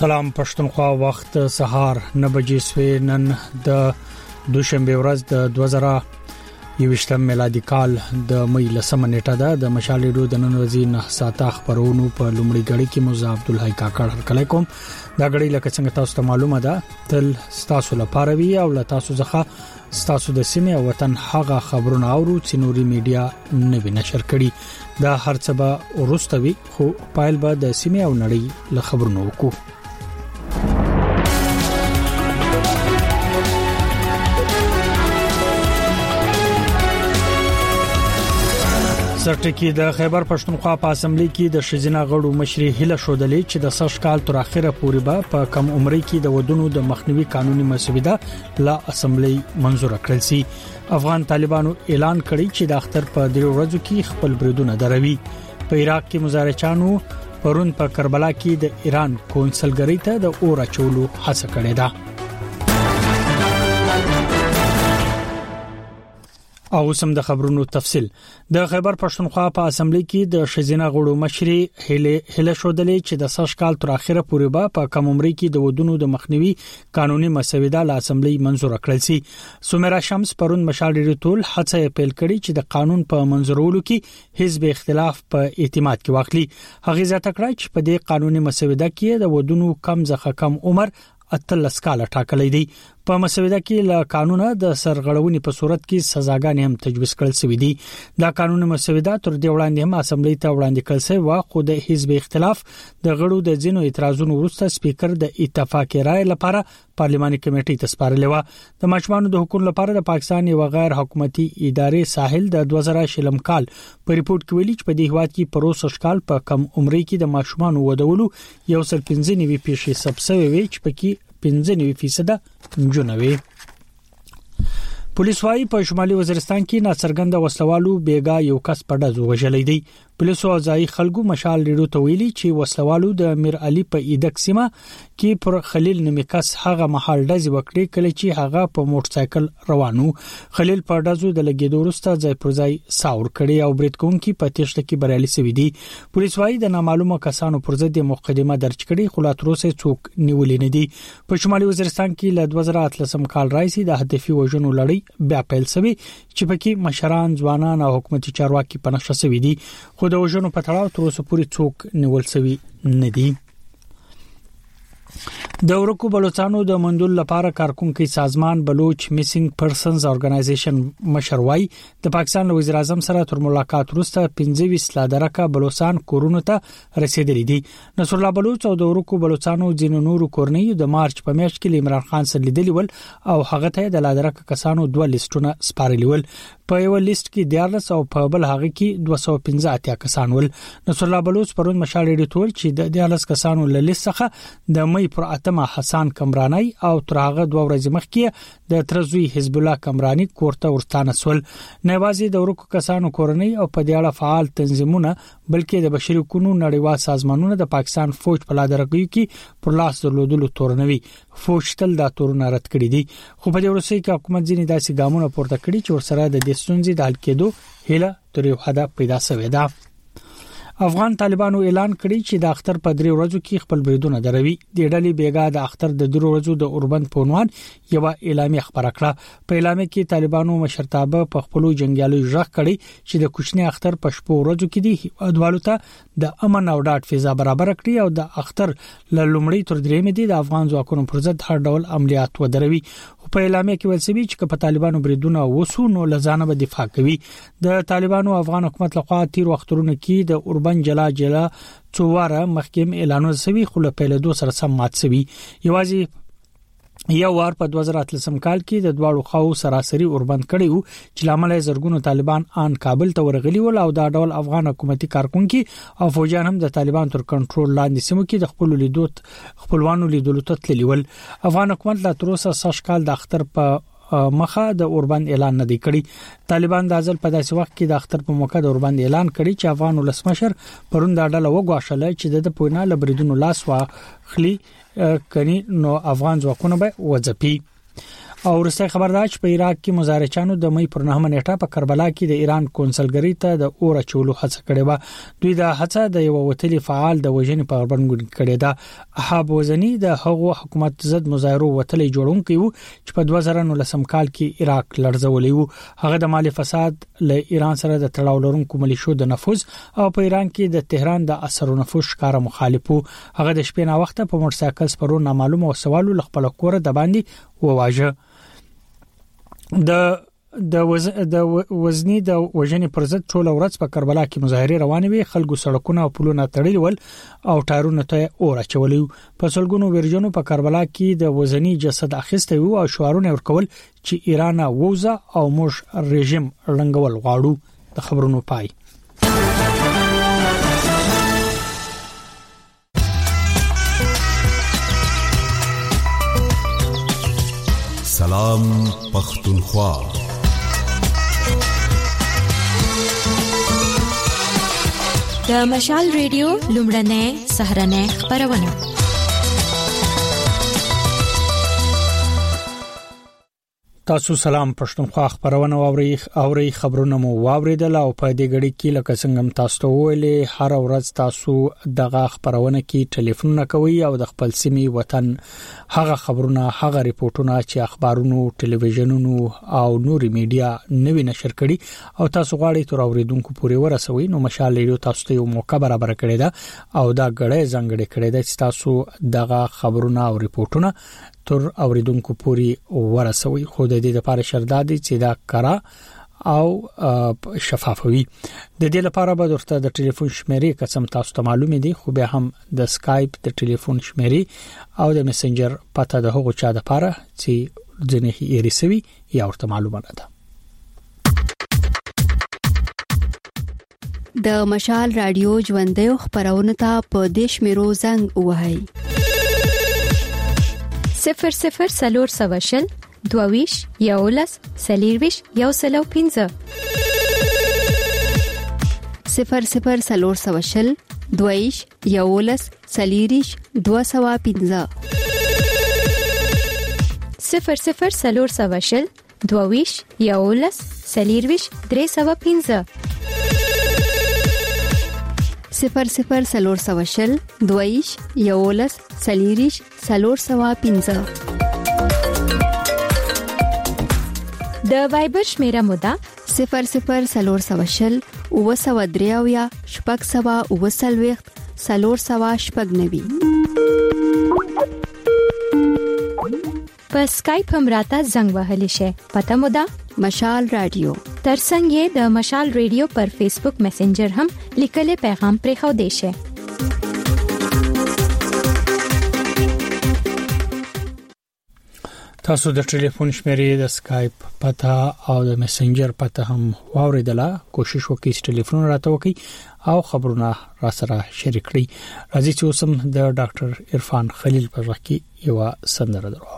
سلام پښتونخوا وخت سهار 9 بجې سوي نن د دوشنبه ورځ د 2021 میلادي کال د مې لسمه نیټه ده د مشال ریډیو د نن ورځې 9 ساعته خبرونو په لومړي غړي کې موزه عبدالحی کاکړ هرکلی کوم دا غړي لکه څنګه تاسو ته معلومه ده تل تاسو لپاره وی او له تاسو ځخه تاسو د سیمه او وطن هغه خبرونه اورو چې نوري میډیا نوی نشر کړي دا هرڅه ورستوي خو پایل به د سیمه او نړۍ له خبرونو وکړو سرټکی د خیبر پښتونخوا په اسمبلی کې د شزینه غړو مشري هله شودلې چې د سش کال تر اخره پورې به په کم عمرۍ کې د ودونو د مخنیوي قانوني مسوده لا اسمبلی منزور کړل سي افغان طالبانو اعلان کړی چې د اختر په 3 ورځو کې خپل بریدونه دروي په عراق کې مظاهرچانو پرون په کربلا کې د ایران کونسلګری ته د اور اچولو هڅه کړې ده او سم د خبرونو تفصيل د خیبر پښتونخوا په اسمبلی کې د شزینه غړو مشري هله شودلې چې د سش کال تر اخره پورې به په کم عمرۍ کې د ودونو د مخنیوي قانوني مسوده له اسمبلی منزور کړل سي سومرا شمس پرون مشال ریټول هڅه پیل کړي چې د قانون په منزورولو کې حزب اختلاف په اعتماد کې واخلي هغه ځکه کړی چې په دې قانوني مسوده کې د ودونو کم ځخه کم عمر اتلس کال ټاکلې دي په مسوده کې له قانونا د سرغړونې په صورت کې سزاګانې هم تجویز کړل شوې دي دا قانوني مسوده تر دې وړاندې هم اسمبلی ته وړاندې کړل شوی و خو د حزب اختلاف د غړو د ځینو اعتراضونو وروسته سپیکر د اتفاقی رائے لپاره پارلماني کمیټې ته سپارلې و د مجموعو د حکومت لپاره د پاکستان یو غیر حکومتي ادارې ساحل د 2000 کال په ریپورت کې ویلي چې په دې هواد کې پروسه شکال په کم عمرۍ کې د ماشومان ودولو یو سل 15 پیښې سبسوي وي چې پکې 15% جنوي پولیس وايي په شمالي وزیرستان کې ناڅرګند وسلوالو بیګا یو کس په ډزو وژلې دي پولیسو ځای خلکو مشال ریډیو ته ویلي چې وسلوالو د میر علي په ایدک سیمه کې پر خلیل نمکس هغه محل ډز وکړي کله چې هغه په موټر سایکل روانو خلیل په ډزو د لګیدو وروسته ځای پر ځای ساور کړي او بریټکون کې په تشته کې بریالي شوی دي پولیس وايي د نامعلومه کسانو پر ضد مقدمه درج کړي خو لا تر اوسه څوک نیولې نه دي په شمالي وزیرستان کې له 2013 کال راځي د هدفي وژنو لړۍ بیا پیل شوی چې پکې مشران ځوانان او حکومتي چارواکي په نقشه شوی دي خو د وژنو په تړاو تر اوسه پورې څوک نیول شوی نه دي د ورکو بلوچستانو د مندول لپاره کارکونکو سازمان بلوچ میسنګ پرسنز اورګنایزیشن مشروي د پاکستان وزیر اعظم سره تر ملاقات وروسته 25 لادرکه بلوچستان کورونو ته رسیدلې دي نصر الله بلوچ او د ورکو بلوچستانو ځینو نورو کورنۍ د مارچ په میاشت کې عمران خان سره لیدلی ول او هغه ته د لادرکه کسانو دوه لیستونه سپارلی ول په یو لیست کې 14 او په بل هغه کې 215 کسان ول نصر الله بلوچ پرون مشال ریډیو ټول چې د 14 کسانو له لیست څخه د مې پر اتمه حسن کمرانی او ترغه 2 ورځې مخکې د ترزوی حزب الله کمرانی کوړه ورستانه سول نوازي د ورکو کسانو کورنۍ او په دې اړه فعال تنظیمونه بلکې د بشري حقوقو نړیوال سازمانونه د پاکستان فوج په لادرګي کې پر لاس درلودلو تورنوي فوج تل دا تورونه رد کړی دي خو په دې ورسې کې حکومت ځینې داسې ګامونه پورته کړي چې ورسره د دې ستونزې د حل کېدو هله تر یو حد پیدا شوې ده افغان طالبانو اعلان کړی چې د اختر په 3 ورځو کې خپل بریدونه دروي د ډلې بیګا د اختر د 3 ورځو د اوربند پونوان یو اعلامیه خبره کړه په اعلامیه کې طالبانو مشرتابه په خپل جنگیالو ژغ کړی چې د کوچنی اختر په شپو ورځو کې دی ادوالو ته د امن او ډاډ فضا برابر کړی او د اختر لومړی تر درېمې دی د افغان ځواکونو پر ضد هر ډول عملیات ودروي په اعلامیه کې ویل شوی چې په طالبانو بریدونه وسو نو لزانه به دفاع کوي د طالبانو افغان حکومت لخوا تیر وختونو کې د اوربند جلا څواره محکم اعلانونه شوی خو له پیلېدو سره سم مات شوی یوازې یو وار په 2013 کال کې د دواړو خواو سراسري اوربند کړي وو چې لامل زرګونو طالبان ان کابل ته ورغلي ول او دا ډول افغان حکومتي کارکونکو او فوجان هم د طالبان تر کنټرول لاندې سیمو کې د خپلوانو لیدلو ته تللی ول افغان حکومت لا تر اوسه سش کال د اختر په مخه د اوربند اعلان نه دی کړی طالبان د ازل په داسې وخت کې د اختر په موقع د اوربند اعلان کړی چې افغان ولسمشر پرون دا ډله وګواښله چې د پوینه لبریدونو لاس واخلي کني نو افغان ځواکونه به وځپي او ورسته خبردار چې په عراق کې مظاهرچیانو د مې پر 9 نیټه په کربلا کې د ایران کونسلګری ته د اور چولو هڅه کړې و. دوی د هڅه د یو وتلی فعال د وژنې په غبرګون کړی دا. احاب وزنی د هغو حکومت ضد مظاهرو وتلی جوړونکي وو چې په 2019 کال کې عراق لړزولې وو. هغه د مالی فساد له ایران سره د تړاو لرونکو ملیشو د نفوذ او په ایران کې د تهران د اثر او نفوذ ښکار مخالفو. هغه د شپې نه وخت په موټرسایکل سپرو نامعلومه او سوالو لخپل کور د باندې وواژه. د وزنی د وژنې پر ضد ټول ورځ په کربلا کې مظاهره روانې وي. خلکو سړکونه او پلونه تړلي ول او ټایرونه ته اور اچولي. په سلګونو ورجنو په کربلا کې د وزنی جسد اخیسته وو او شعارونه ورکول چې ایران ووزه او موږ رژیم رنګول غواړو. د خبرونو پای. سلام پختونخوا. د مشال ریډیو لومړنۍ سهرنۍ خبرونه. تاسو سلام پښتونخوا خبرونه اوري خبرونه مو واوریدل او په دې غړي کې لکه څنګه تاسو ته ویلې هر ورځ تاسو دغه خبرونه کې ټلیفون کوي او د خپل سیمې وطن هغه خبرونه هغه ریپورتونه چې اخبارونو ټلویزیونونو او نوري میډیا نوي نشر کړي او تاسو غواړئ تر اوریدونکو پورې ورسوي نو مشال ریډیو تاسو ته یو موقع برابر کړی دا او دا غړې ځنګړې کړی دا چې تاسو دغه خبرونه او ریپورتونه تر اوریدونکو پوری ورسوي. خو د دې لپاره شرط دی چې دا کرا او شفافوي. د دې لپاره به درته د ټلیفون شمیرې قسم تاسو ته معلومه دي خو به هم د سکایپ د ټلیفون شمیرې او د میسنجر پته د هغو چا د لپاره چې ځنه یې رسوي یا ورته معلومه ده. د مشال رادیو ژوندۍ خبرونه ته په دیش میرو زنګ وهاي 00 سلور سواشل دوویش یولس سلیرویش یوسلو 15 00 سلور سواشل دوویش یولس سلیریش 215 00 سلور سواشل دوویش یولس سلیرویش 315 00 سلور سواشل دویش یولس سلیریش سلور سوا 15 د وایبر شمیره مودا 00 سلور سواشل او سوا دریاویا شپږ سوا او سلويخت سلور سوا شپږ نوي. په سکایپ هم راته زنګ وهلی شي. پته مودا مشال رادیو. ترڅنګ د مشال ریډیو پر فیسبوک میسنجر هم لیکل پیغام پرې خو دی شي. تاسو د ټلیفون شمیرې د سکایپ پته او د میسنجر پته هم واوریدله. کوشش وکړئ چې ټلیفون راته وکړئ او خبرونه را سره شریک کړئ. راځي چې اوسم د ډاکټر عرفان خلیل په وخت کې یو سندره درو.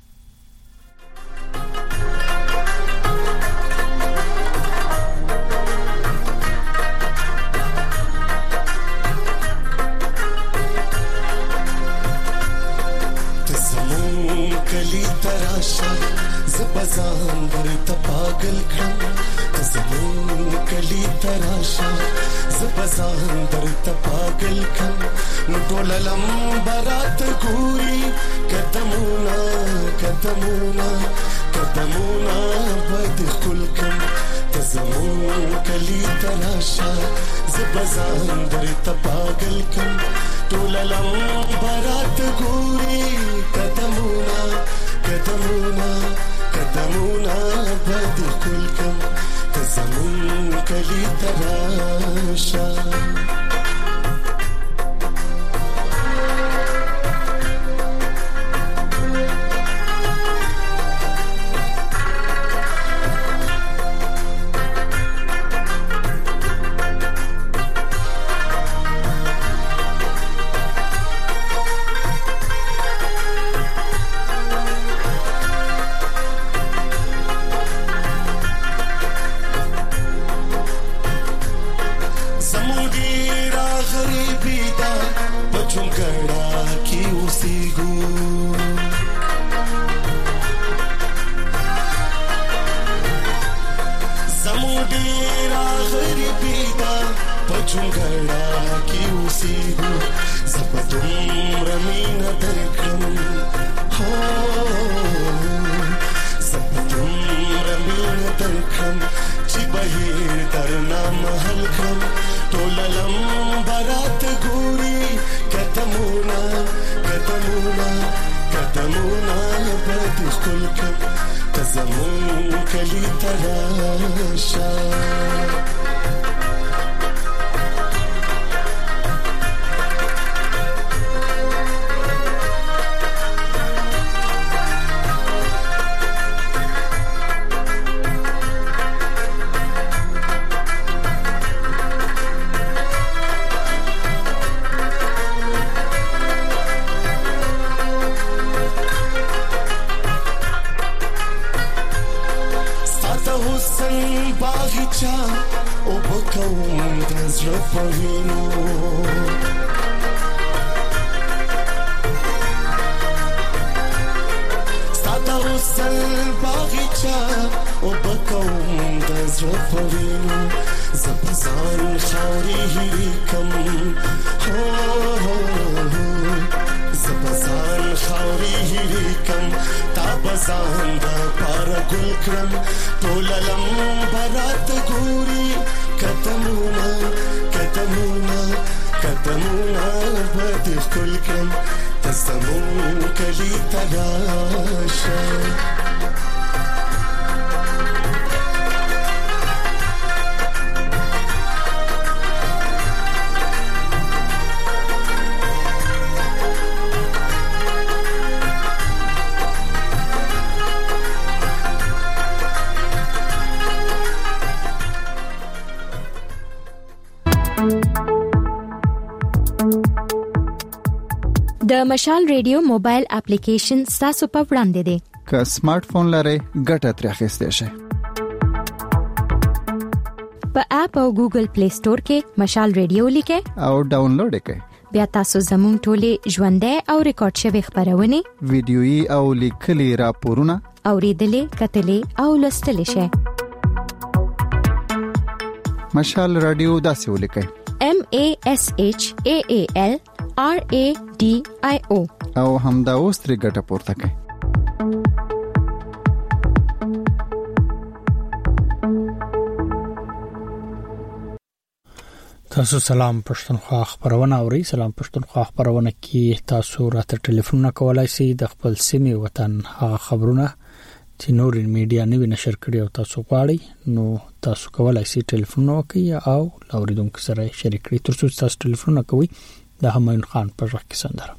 زبزان درته پاگل کړم تزمون کلی تراشا زبزان درته پاگل کړم ټوللم برات ګوري قدمونا قدمونا قدمونا بد خل کړم تزمون کلی تراشا زبزان درته پاگل کړم ټوللم برات ګوري قدمونا قدمونا قدمونا بد کل کم تزمون کلی تراشا زمودی جونګړا کې اوسېږو زه په دومره مینه درکړم هو زه په دومره مینه درکړم چې بهیر درنه محل کړم ټوله لمبه راته ګوري قدمونه قدمونه قدمونه به دې ښکل کړم ته زمون کلي ته راشه او بکوم دزر پوینو ساتا حسن باغچا او بکوم دزر پوینو زبزان خاوری هی کم زبزان خاوری هی کم تا بزان دا پارا گل کرم تولا لمبرات گوری قدمونا قدمونا قدمونا بدخ کل کرم تزمون کلی تراشا د مشال ریډیو موبایل اپلیکیشن تاسو په وړاندې دی که سمارټ فون لرئ ګټه ترې اخیستئ شئ په اپ او ګوګل پلی سٹور کې مشال ریډیو لیکئ او ډاونلوډ کړئ بیا تاسو زموږ ټولې ژوندۍ او ریکارډ شوی خبرونه ویډیويي او لیکلي راپورونه اوریدلې کتلې او لوستلې شئ مشال رادیو داسې ولیکئ MASHAAL RADIO او همدا اوس ترې ګټه پورته کړئ تاسو سلام پښتونخوا خبرونه اوري سلام پښتونخوا خبرونه کې تاسو راته ټلیفون کولای شئ د خپل سیمې وطن خبرونه چې نور میډیا نوی نشر کړي او تاسو غواړئ نو تاسو کولای شئ ټلیفون وکړئ او اوریدونکو سره شریک کړئ ترڅو تاسو ټلیفون کوئ د همایون خان پر وخت کې سندره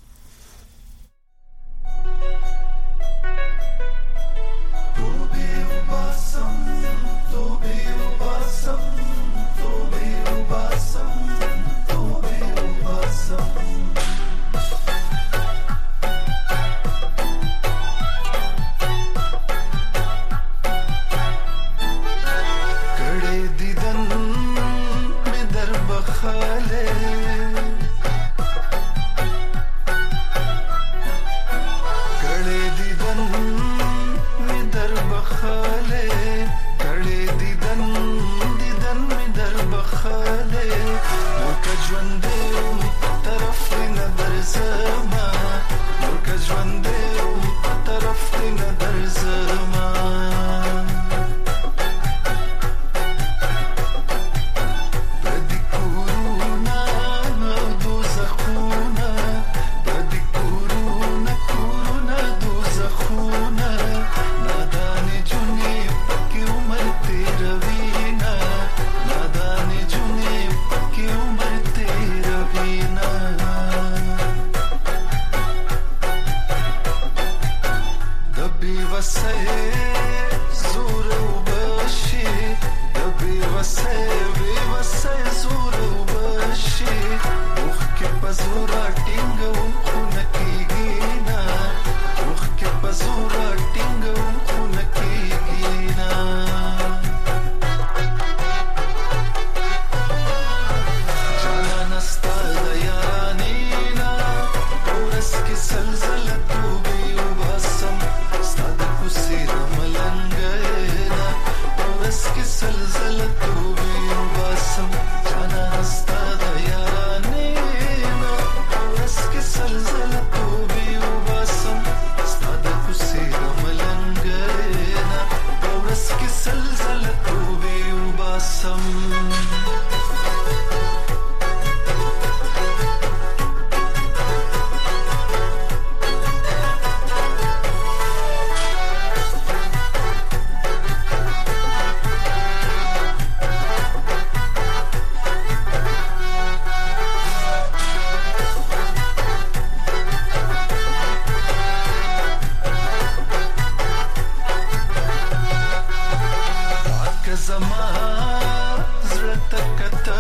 سلسله تو بي وباسم جانا استا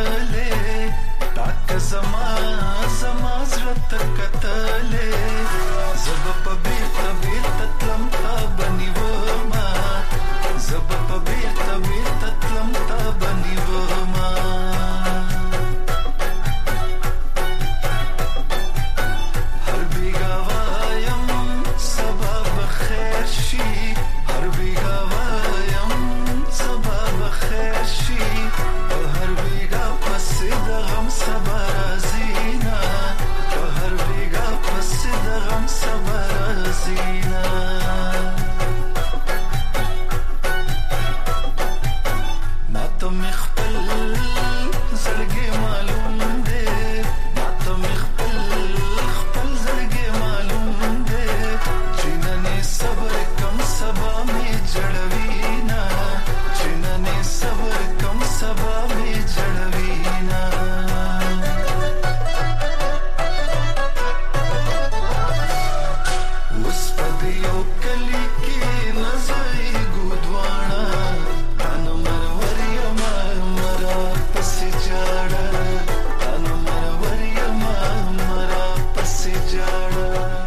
کتلې تاک زما زما زړه کتلې زب په بیرته بیرته تلم تا بنیوما زب په بیرته بیرته تلم تا بنیوما هر بیگا وایم سبا بخیر شي هر بیگا وایم سبا بخیر شي هر بیگا پس د غم سبا رازینا هر بیگا پس د غم سبا رازینا ما ته مخبل زړګي معلوم دی ما ته مخبل زړګي معلوم دی چې نن صبر کم سبا می جړوینا چې نن صبر کم سبا می جړوینا اوس په یو کلی کې نزای ګودوانا تن مروریا مرا پس جاړه تن مروریا مرا پس جاړه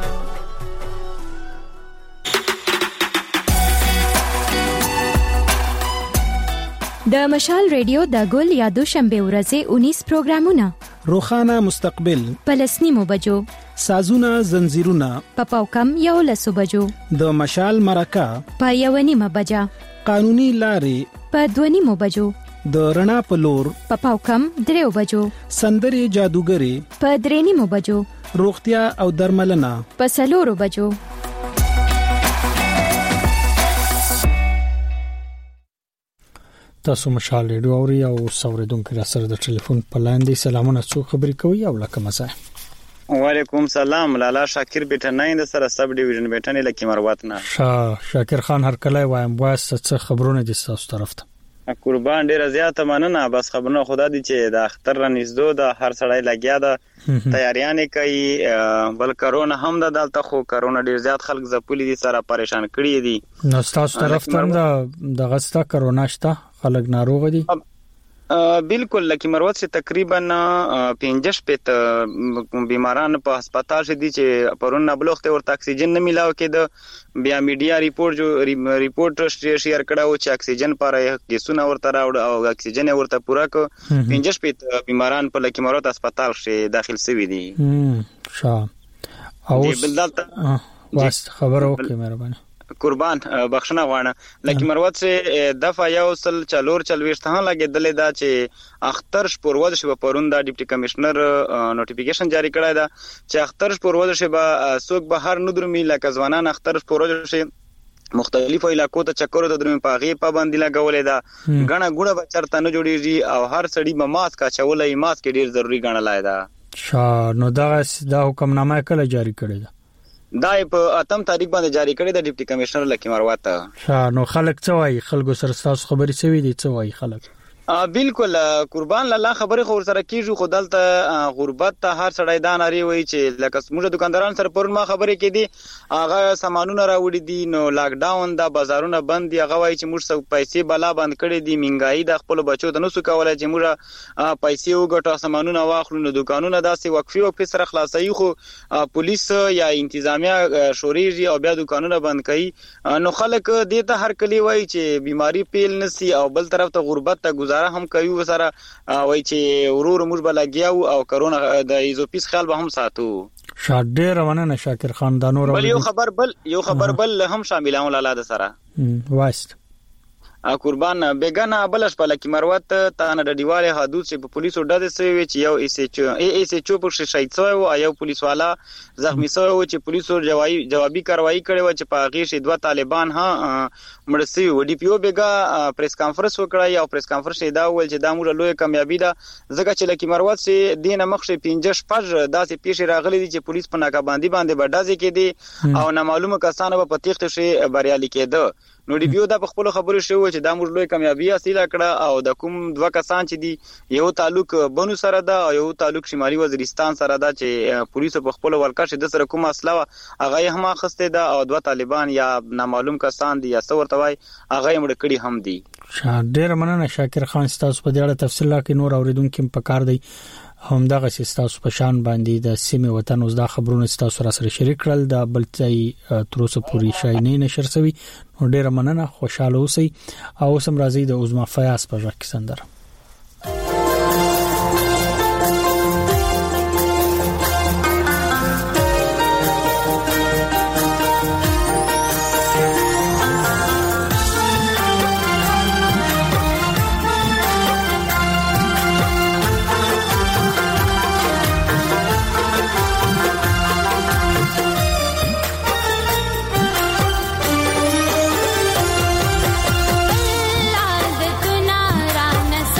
د مشال ریډیو د ګل یادو شنبه ورځې 19 پروګرامونه روخانه مستقبل پلسنیمو بجو سازونه زنجیرونه پپاو کم یو لسو بجو د مشال مرکه په یو نیمه بجا قانوني لارې په 2 بجو د رڼا په لور پپاو کم 3 بجو سندري جادوګري په 3 بجو روغتیا او درملنه په 4 بجو تاسو مشال ریډیو اوري او سوریدونکو را سره د ټلیفون په لاندې سلامونه څو خبرې کوي او لکه مزه وعلیکم سلام لالا شاکر بیٹناین سره سب ډیویژن بیٹنې لکه مروت نه شاکر خان هر کله وایم واسه څه خبرونه دي تاسو طرف ته قربان ډیر زیاته مننه بس خبرونه خدا دي چې د اختر رنځدو د هر سړی لګیا ده تیاریانې کوي بل کرونا هم د دلته خو کرونا ډیر زیات خلک زپولې دي سره پریشان کړي دي نو تاسو طرف ته د غستا کرونا شته خلک ناروغ دي بالکل لکه مروت سے تقریبا 50 پته بیماران په هسپتال شې دي چې پرون نبلوخته ورته اکسیجن نه ملاو کېده بیا میډیا ریپورت شیر کړه چې اکسیجن پر کیسونه ورته راوړ او اکسیجن ورته پورا کو 50 پته بیماران په لکه مروت هسپتال شې داخل شوي دي او واست خبر اوکې مهرباني قربان بخښنه غواړم لکه مروت سے دفعه یو سل چلور چلويشتهان لګیدلې دا چې اختر شپورود شو پرون دا ډیپټي کمشنر نوټیفیکیشن جاری کړی دا چې اختر شپورود شو به سوق بهر ندرمي لکه ځوانان اختر شپورود شي مختلفو علاقو ته چکرو ته درمه پاغي پابندي لګولې دا غنه ګونه بچرته نه جوړیږي او هر سړی به ماسک اچولې ماسک ډیر ضروری ګڼلای دا نو دا حکم نامه کله جاری کړی دا دا په اتم تاریخ باندې جاری کړی د ډیپټي کمشنر لکه مروت نو خلک څه وایي خلکو سره تاسو خبرې شوي دي څه وایي خلک بالکل قربان الله خبره خور سره کیږي خدای ته غربت ته هر سړی دا ناری وای چې لکه موږ دکانداران سره پرون ما خبرې کې دي هغه سامانونه راوړي دي نو لاک ډاون دا بازارونه بند دي هغه وای چې موږ سو پیسې بلا بند کړي دي منګای د خپل بچو ته نو سو کولای چې موږ پیسې وګټو سامانونه واخلو نو دکانونه داسې وقفي سره خلاصي خو پولیس یا انتظامیه شوريږي او بیا دکانونه بند کړي نو خلک دې ته هر کلی وای چې بیماری پیل نسی او بل طرف ته غربت ته هم کوي وسره وای چې ورور موږ بلګیاو او کرونا د ایزوپیس خیال به هم ساتو شاډه روانه نه شاکر خان دا نور یو خبر بل هم شاملون لاله سره واسط قربان بیگانه بلش په لکه مروت ته نه د دیواله حدود چې په پولیسو ډده سوي چې یو ایس ایچ او پر شهید شوی او یو پولیس والا زخمی شوی او چې پولیسو جوابي کاروایی کړي و چې په هغه شی دوه طالبان ها مړسي و ډي پی او بیگا پریس کانفرنس وکړای او پریس کانفرنس دا ول چې دا موږ لوی کامیابی ده ځکه چې لکه مروت سي دینه مخشه 15 پج داسې پیښې راغلي دي چې پولیس په ناکابندي باندې بډازي کې دي او نامعلومه کسانو په تیښت شي بریالي کېده نو ډي بي او دا په خپل خبرو شو چې دا موږ لوی کامیابی حاصله کړه او د کوم دوه کسان چې دي یو تعلق بنو سره ده او یو تعلق شمالي وزیرستان سره ده چې پولیسو په خپل ورکه د سره کومه اسلحه هغه هم اخسته ده او دوه طالبان یا نامعلوم کسان دي یا څورته وای هغه مړ کړي هم دي. ډېر مننه شاکر خان تاسو په دې اړه تفصیل راکړئ. نور اوریدونکو په کار دی هم دغه تاسو په شان باندې د سیمه وطن اوس دا خبرونه تاسو را سره شریک کړل د بلځای تر اوسه پوری شاینې نشر شوی. نو ډېر مننه خوشاله اوسئ او سم راځي د عظما فیاض په ځکه سندره लाल तुना रानस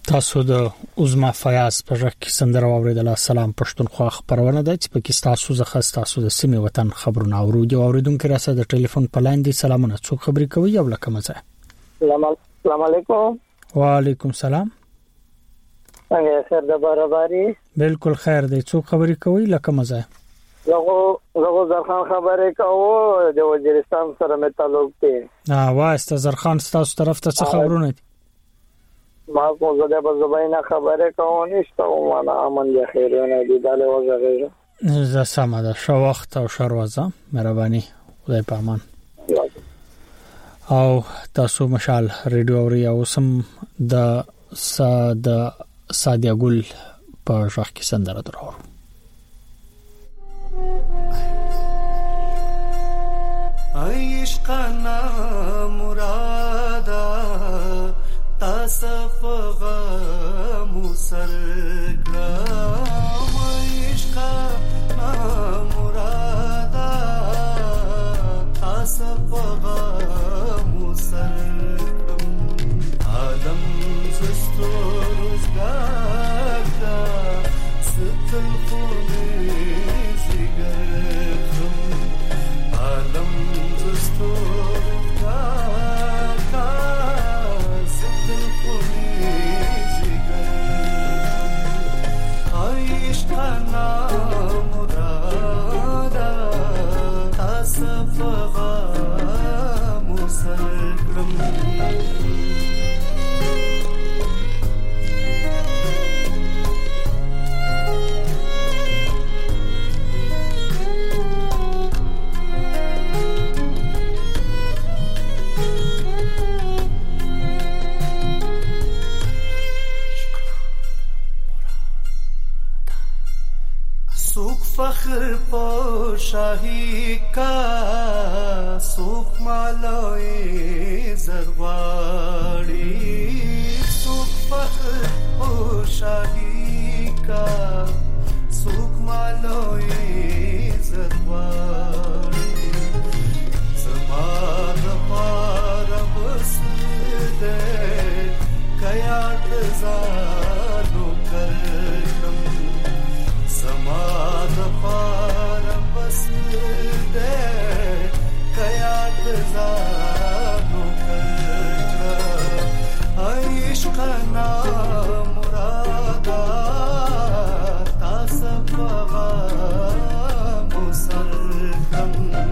تاسو د عظما فیاض په ژغ کې سندره واوریدله. سلام پښتونخوا خبرونه ده چې پکې تاسو زخه تاسو د سیمې وطن خبرونه اوریدونکو راځه د ټلیفون په لاندې سلامونه څوک خبرې کوي او لکه مزه. السلام علیکم. وعلیکم سلام. څنګه خیر د برابرۍ؟ بالکل خیر دی. څوک خبرې کوي لکه مزه؟ زغو زرخان خبرې کوو د وزیرستان سره مې تعلق دی. واسطه زرخان تاسو طرف ته څه خبرونه دي؟ ما کو زده په زباینه خبره کوو نشته او معنا امن دي خیرونه دي داله وزغه زه سم ده شو وخت او شروازه مهرباني خدای په امان. او تاسو مشال ریډیو اوري او سم د سادیا ګل په ژغ کې سندره درو. عشقنا مرادا تصفغ مسرگرام عشقنا مرادا تصفغ مسرگرام عالم زستورزگادا ستل خونه زیگرم عالم زستورزگادا ستل خونه زیگرم عشقنا مرادا تصفغ مسرگرم فخر پا شاہی کا سوک مالوی زرواڑی سوک فخر پا شاہی کا سوک مالوی زرواڑی زمان پار بس دے قیاد زانو کرکم زمان پار بس دے قیاد زانو کرکم عشقنا مرادا تاسفغا مسرکم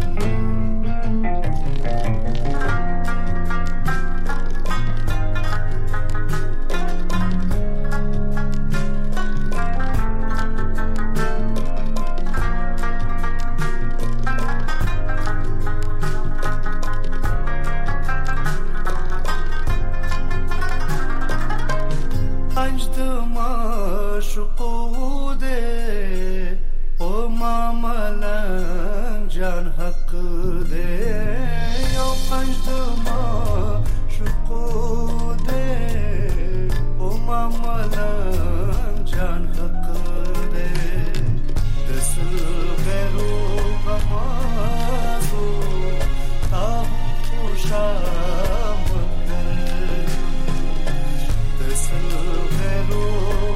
جان حق دے یو پنجما شکو دے او ماملا جان حق دے دسل غیرو غمازو تاب خوشام کر دسل غیرو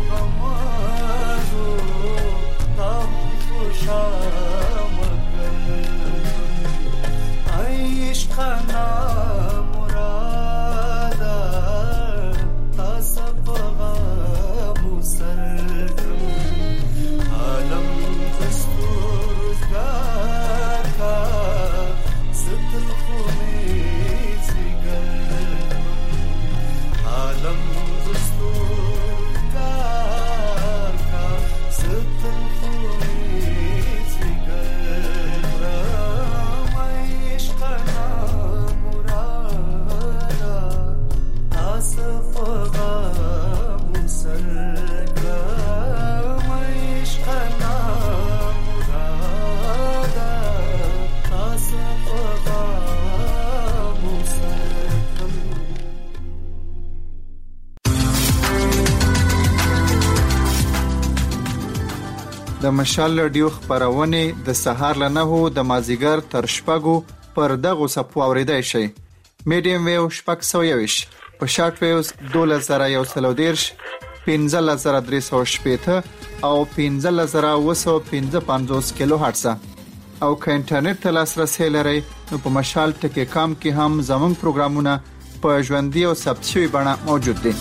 غمازو تاب خوشام عشقنا مرادا تصفغا مسرکم عالم دستورزگار کا ستل خونه زیگرم عالم دستورزگار کا ستل خونه زیگرم عشقنا تصفغا مسرکم عشقنا مرادا تصفغا مسرکم. د مشال رادیو خبرونه د سهار له 9 د مازیګر تر شپږو پر دغه صفو اوریدای شي. میډیم ویو شپږ 120 په شارټ ویوز 2130 15380 او 15755 کیلو هرتز او که انټرنیټ ته لاسرسي لرئ نو په مشال ټکی کام کې هم زموږ پروګرامونه په ژوندۍ او ثبت شوی بڼه موجود دي.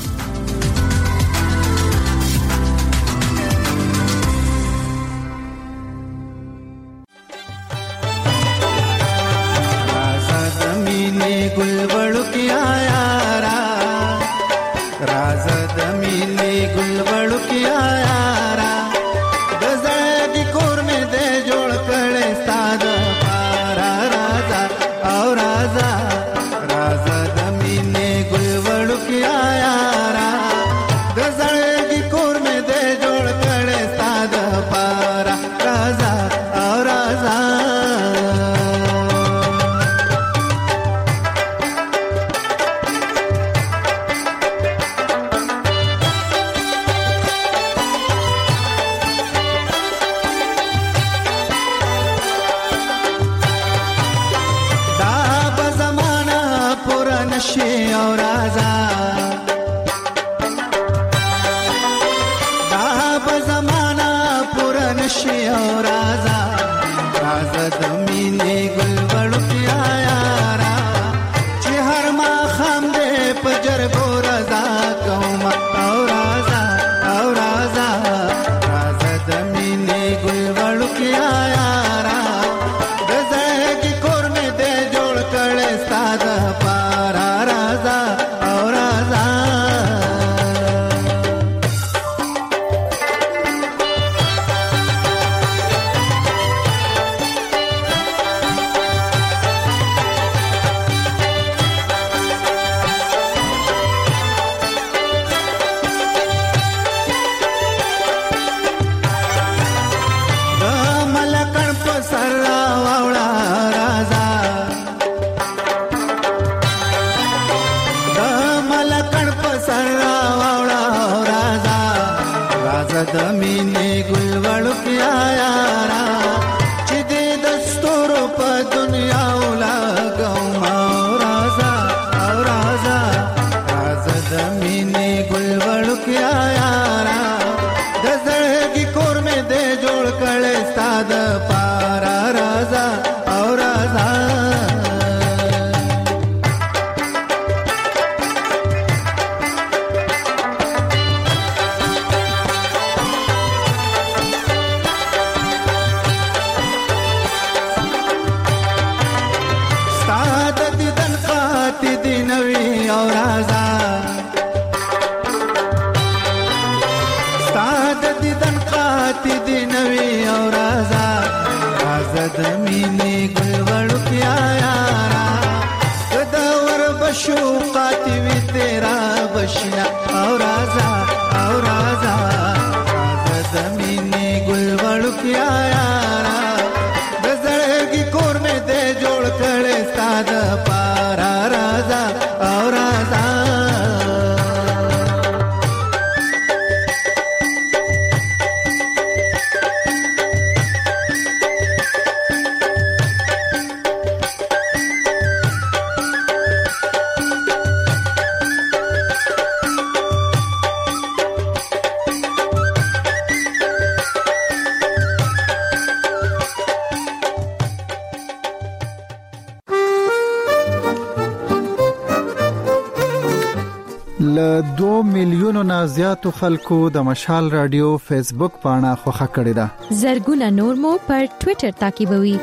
ل 2 میلیونو نه زیاتو خلکو د مشال رادیو فیسبوک پاڼه خوښه کړې ده. زرګونه نور مو پر ټوئیټر تعقیبوي.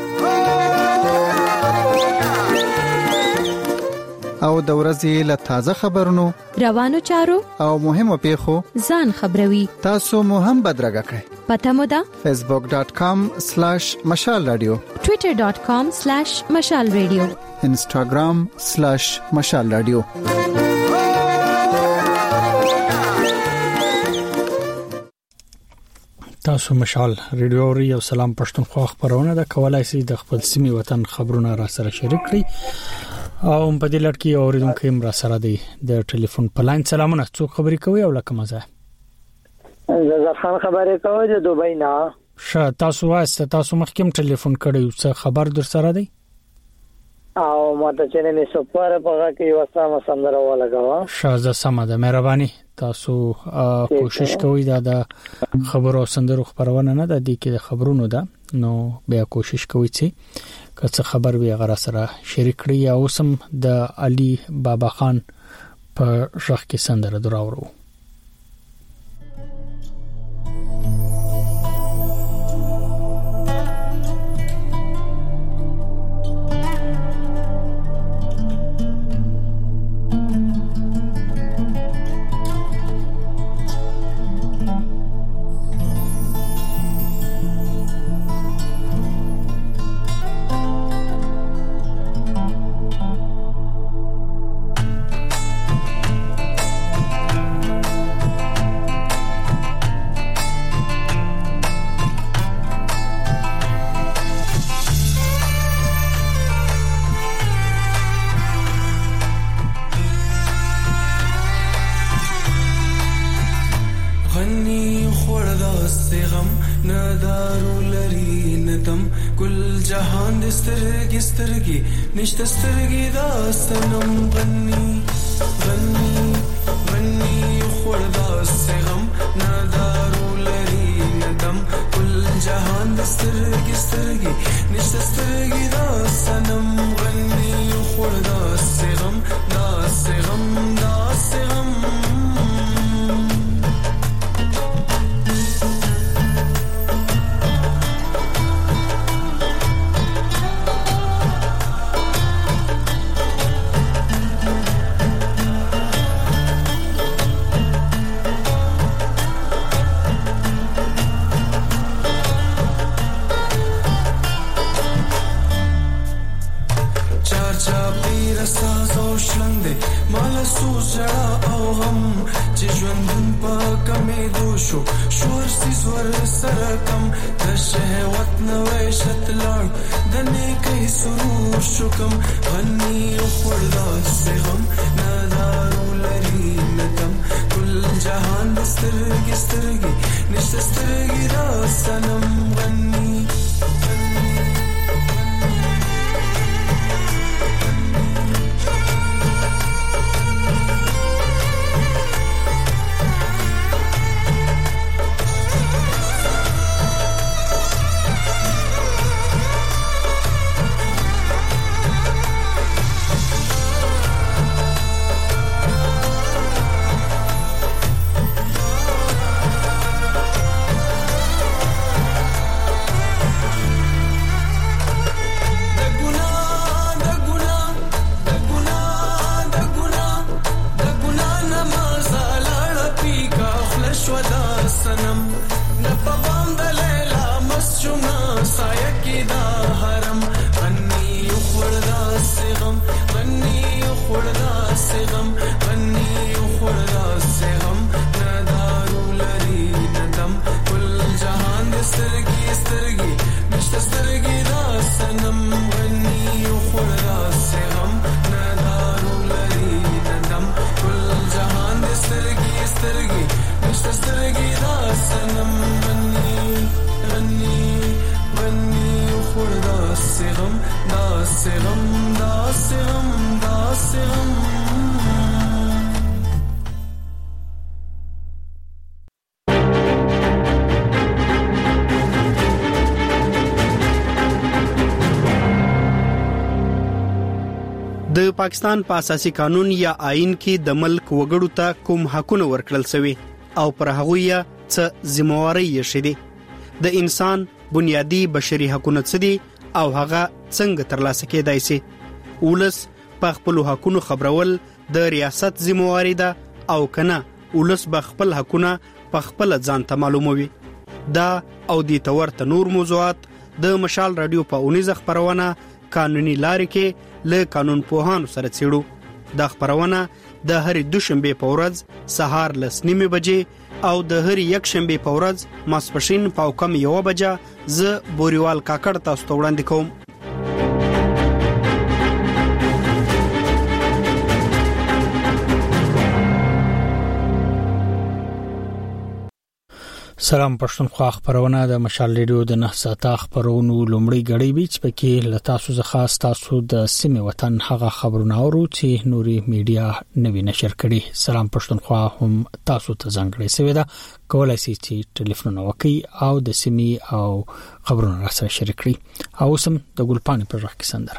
او د ورځې له تازه خبرونو روانو چارو او مهمو پیښو ځان خبروي. تاسو مو هم بدرګه کړئ. پته مو ده facebook.com/mashalradio twitter.com/mashalradio instagram/mashalradio. تاسو مشال ریډیو ری او سلام پښتونخوا خبرونه د کولای سي د خپل سیمې وطن خبرونه را سره شریک کړئ او په دې لړ کې اوریدونکو هم را سره دی د ټلیفون په لاین. سلامونه، څوک خبرې کوي او لکه مزه؟ زه خان خبرې کوم د دوبۍ نه. تاسو واسه تاسو مخکې ټلیفون کړی، څه خبر در سره دی؟ او ماته چې نه سپاره پغه کې وسامه سندره ولګاوه. شازه سمده مهرباني تاسو کوشش کوئ دا د خبرو سندرو خبرونه نه د دې کې د خبرونو ده نو بیا کوشش کوئ چې که څه خبر وي غره سره شریک کړئ او سم د علي بابا خان په شخ کې سندره دراورو. نشته سترګې دا سنم غني غني غني خوردا سغم نادارو لري ندم کل جهان د سترګې سترګې نشته سترګې دا سنم غني خوردا سغم دا سغم دا سغم شور سی زور سرکم د شهوت نوې شتلان د نیکي سرور شکم غني خوردا سغم نادارو لري ندم کل جهان سترګې سترګې نشته سترګې را سنم غني د پاکستان په اساسي قانون یا آئین کې د ملک وګړو ته کوم حقونه ورکړل شوی او پر هغه یې څه ذمہواری یې شېده د انسان بنیادی بشري حقوقو څخه دي او هغه څنګه ترلاسه کېدای شي ولس په خپل حقوقو خبرول د ریاست ذمہواری ده او کنه ولس به خپل حقوقونه په خپل ځان ته معلوموي دا او د تورته نور موضوعات د مشال رادیو په اونیزه خبرونه قانوني لارې کې له قانون پوهانو سره څېړو دا خبرونه د هر دوشنبه په ورځ سهار 9:30 بجې او د هر یک شنبه په ورځ ماسپښین په کم 1 بجه ز بوريوال کاکړ تاسو ته وړاندې کوم. سلام پښتونخوا خبرونه د مشال ریډیو د 9 ساعته خبرونو لومړی غړي بیچ پکې لتاسو ځخه تاسو د سیمه وطن هغه خبرونه اورو چې نوري میډیا نوی نشر کړي. سلام پښتونخوا هم تاسو ته ځانګړي سوي ده کولای شئ چې ټلیفون وکړئ او د سیمه او خبرونه سره شریک کړئ. او سم د ګلپانی پر راکې سندره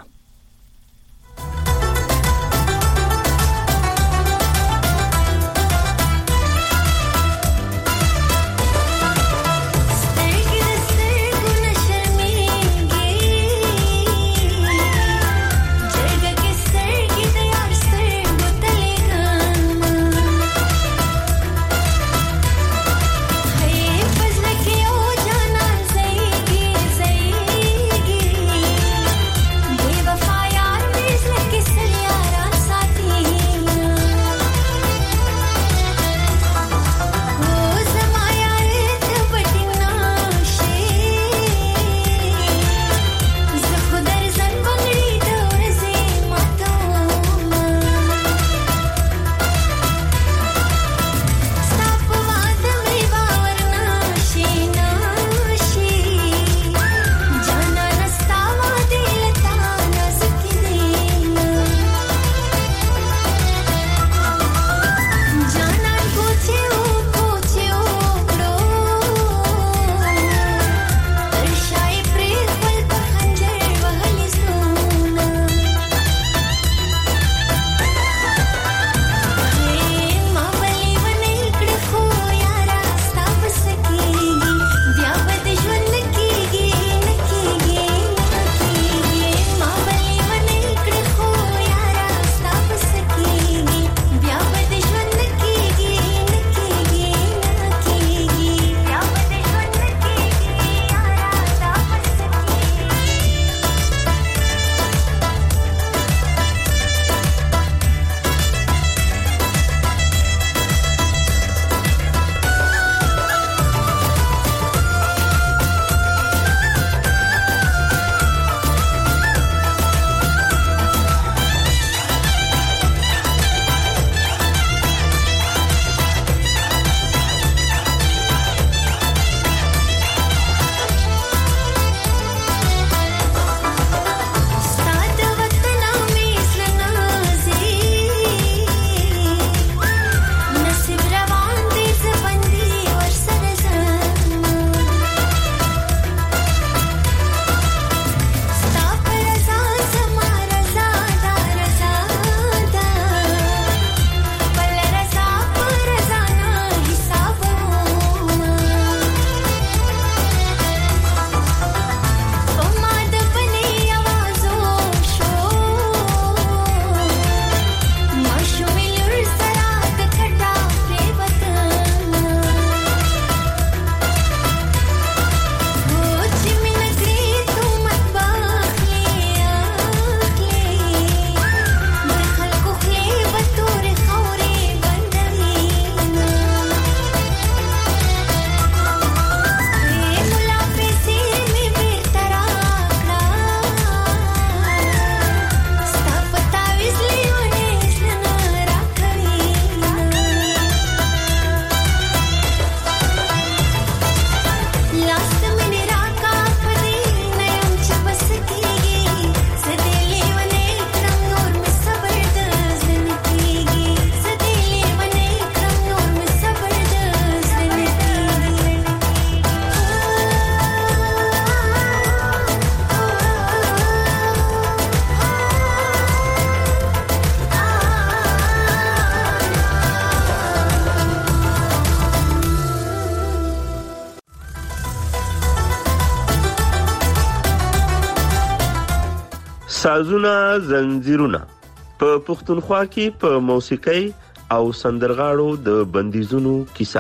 سازونه زنجیرونه په پښتونخوا کې په موسیقۍ او سندرغاړو د بندیزونو کیسه.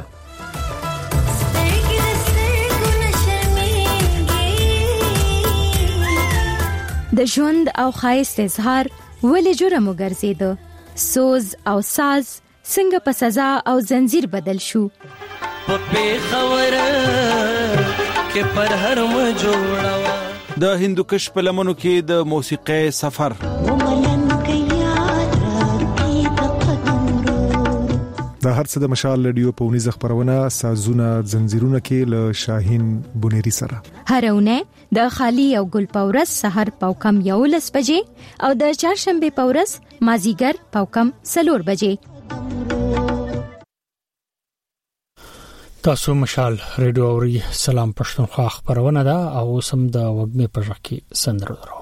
د ژوند او ښایست اظهار ولې جرم وګرځیدو؟ سوز او ساز څنګه په سزا او زنجیر بدل شو؟ په پیښور کې پر هر م جوړوا د هندوکش په لمنو کې د موسیقۍ سفر. د هر څه د مشال رادیو په ونیزه خبرونه سازونه زنجیرونه کې له شاهین بونيري سره هرونه د خالی او ګل پورس سحر پاوکم 11 بجې او د چهارشنبه پورس مازیګر پاوکم 4 بجې. تاسو مشال رادیو اوري سلام پښتونخوا خبرونه ده او سم د وګمه په ځکه سندره درو.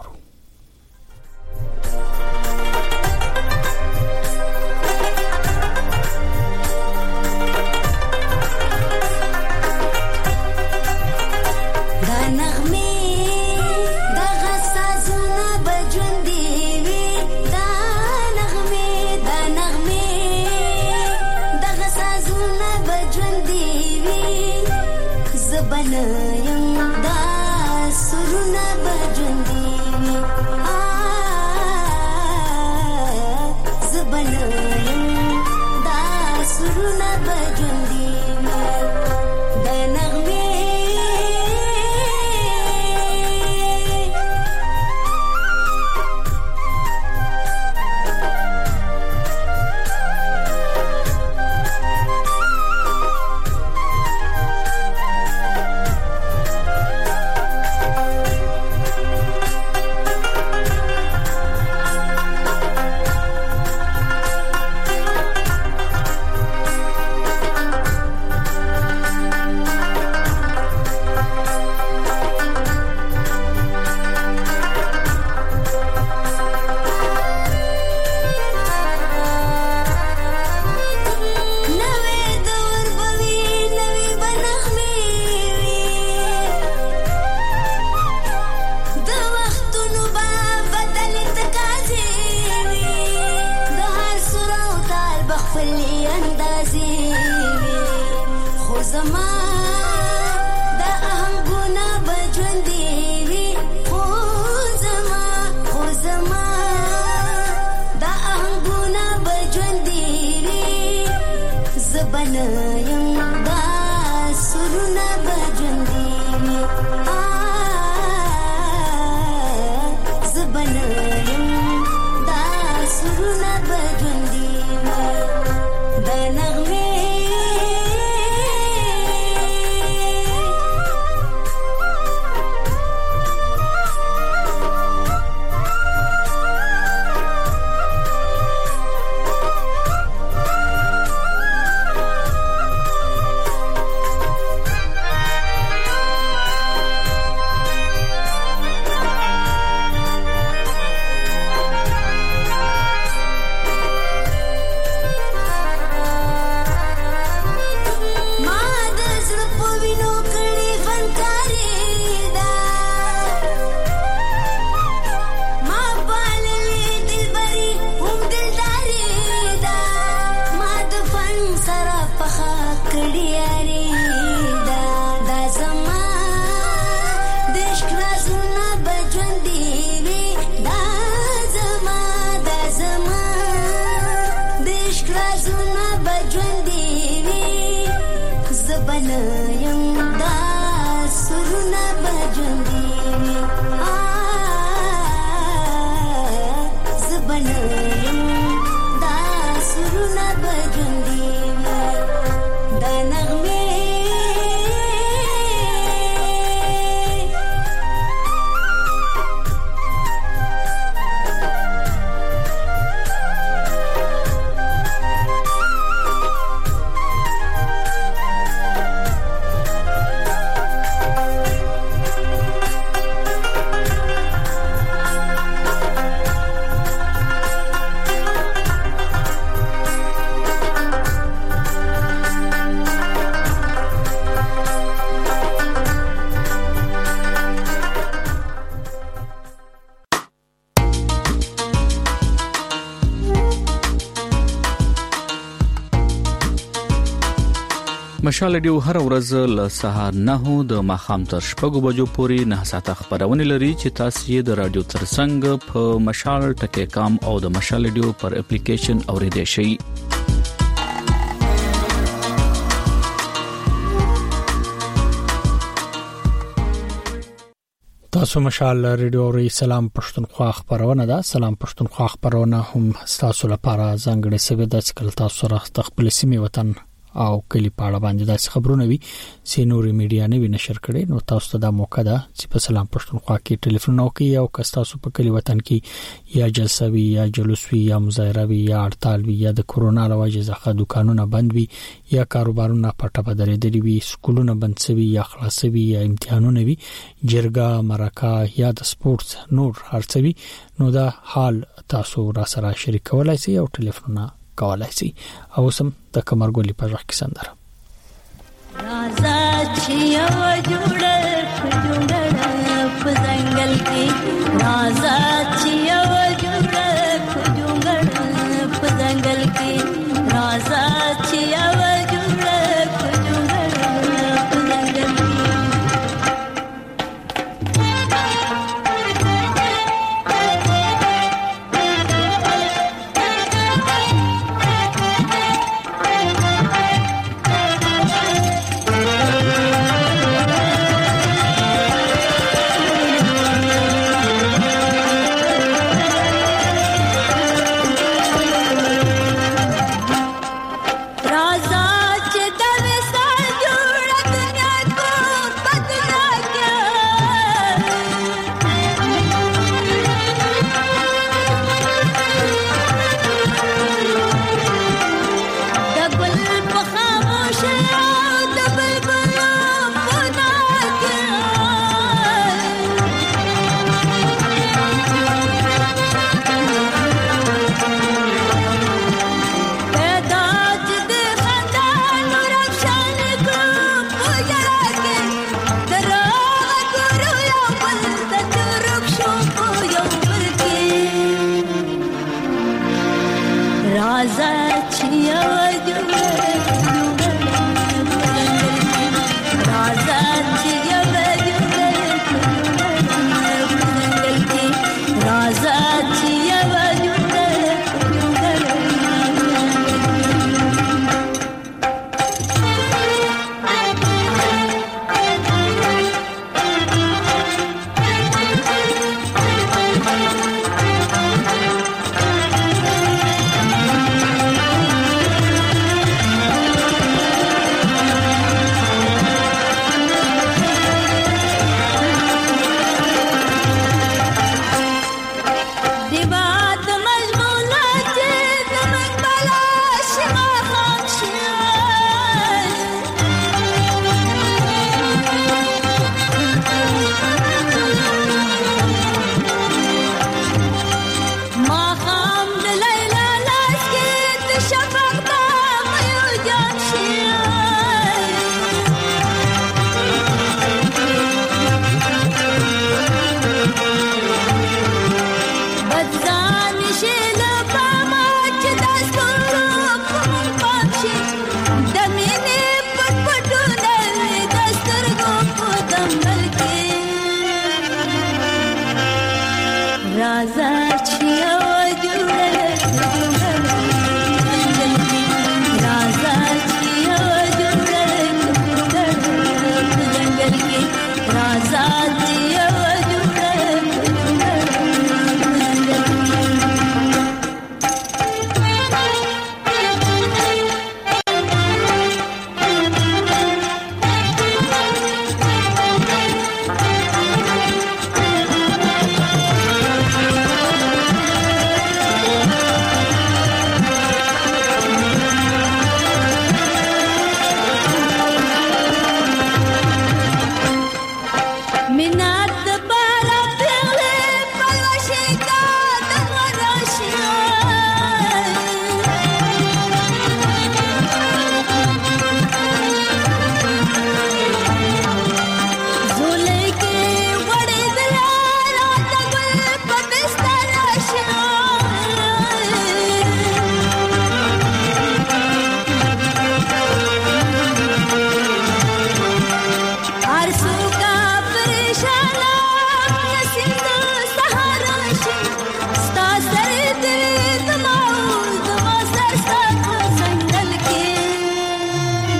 مشال رادیو هر ورځ له سهار 9 د ماخام تر شپږ بجو پورې 9 ساعته خبرونه لري چې تاسو یې د رادیو ترڅنګ په مشال ټکی کام او د مشال رادیو پر اپلیکیشن اوریدئ شئ. تاسو مشال ریډیو ری سلام پښتونخوا خبرونه ده. سلام پښتونخوا خبرونه هم تاسو لپاره ځانګړي سوي د څکل تاسو راځه خپل سیمه وطن او کلی پاړه باندې د خبرونه وي سينوري میډیا نه وی نشر کړي. نو تاسو ته د موقع ده چې په سلام پښتونخوا کې ټلیفون وکړئ او که تاسو په کلی وطن کې یا جلسوي یا جلوسوي یا مظاهره وي یا هړتال وي یا د کورونا لوجه ځخه دکانونه بند وي یا کاروبارونه پټه بدرېدلي وي سکولونه بند شوي یا خلاصوي یا امتحانونه وي جرګه مرکه یا د سپورت نور هرڅوي نو دا حال تاسو را سره شریکولای شئ او ټلیفون کولای شي. او سم د کمرګولي په ځخ کې سندره رازا چې یو جوړ په ځنګل کې رازا چې یو جوړ په ځنګل کې رازا چې یو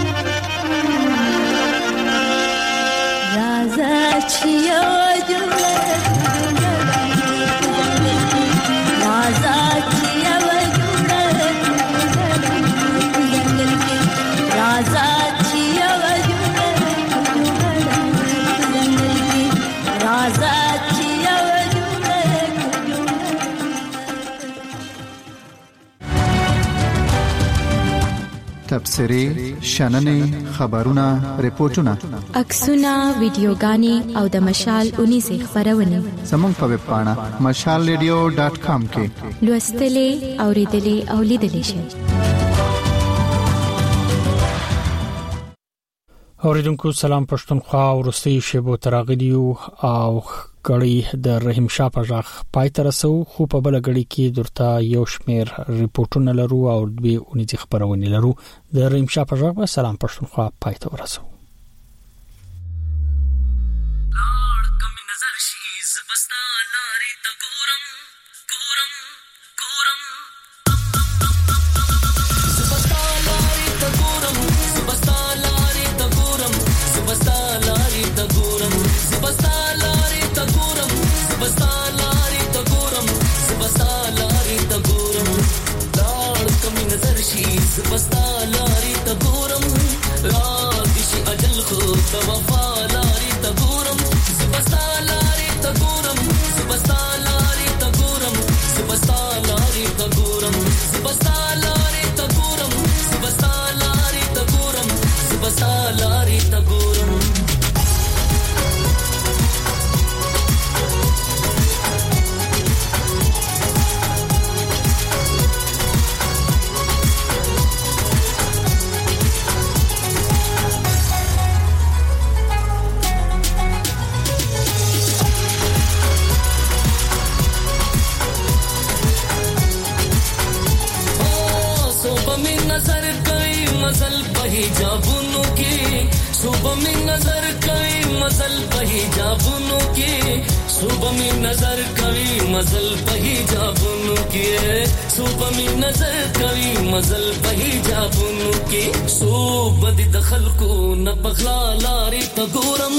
چې یو جوړ تبصرې شننې خبرونه ریپورتونه عکسونه ویډیوګانې او د مشال 19 خبرونه زموږ په ویب پاڼه mashalradio.com کې لوستلې اوریدلې او لیدلې شئ. اوریدونکو سلام پښتونخوا ورستي شیبو تراغلیو او غړي د رحیم شاه پژاخ پای تر سو خو په بل غړي کې درته یو شمیر ریپورتونه لرو او دوی اونې خبرونه لرو. د رحیم شاه پژاخ سلام پښتونخوا پای ته ورسو. बस्ता लारी तगोरम रादिश अजल खुद वफा लारी तगोरम बस्ता लारी तगोरम बस्ता लारी तगोरम बस्ता लारी तगोरम बस्ता लारी तगोरम बस्ता लारी तगोरम बस्ता लारी तगोरम मज़ल बही जाबुनों की सुबह में नजर कभी मज़ल बही जाबुनों की सुबह में नजर कभी मज़ल बही जाबुनों की सुबह में नजर कभी मज़ल बही जाबुनों की सुबह दी दखल को न पगला लारी तगोरम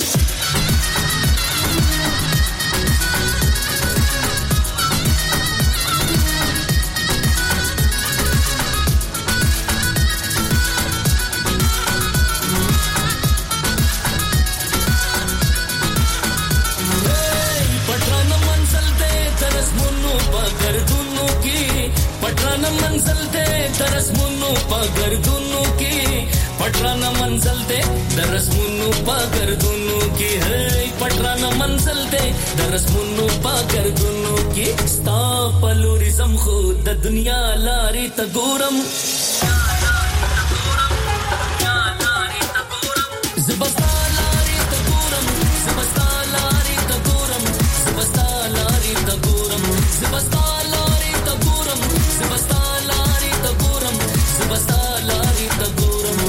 मंजिल दे दरस मुन्नु पगर दुनु की पटराना मंजिल दे दरस मुन्नु पगर दुनु की है पटराना मंजिल दे दरस मुन्नु पगर दुनु की स्ता पलूरिज्म खुद दुनिया लारी तगोरम ज़बस्ता लारी तगोरम ज़बस्ता लारी तगोरम ज़बस्ता लारी तगोरम ज़बस्ता लारी तगोरम ज़बस्ता लारी तगोरम ज़बस्ता लारी तगोरम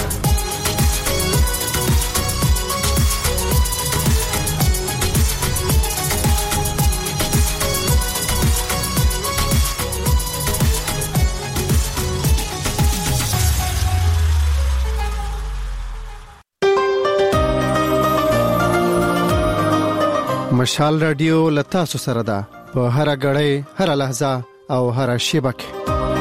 مشال رادیو لتا سره ده په هر غړې هر لحظه او هر شیبه کې